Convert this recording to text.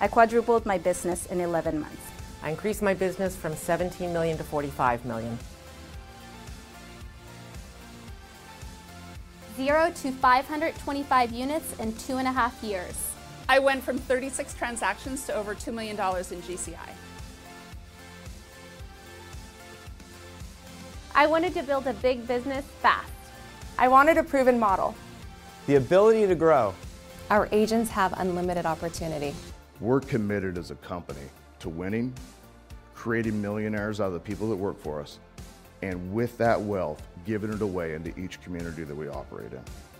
I quadrupled my business in 11 months. I increased my business from 17 million to 45 million. 0 to 525 units in 2.5 years. I went from 36 transactions to over $2 million in GCI. I wanted to build a big business fast. I wanted a proven model. The ability to grow. Our agents have unlimited opportunity. We're committed as a company to winning, creating millionaires out of the people that work for us, and with that wealth, giving it away into each community that we operate in.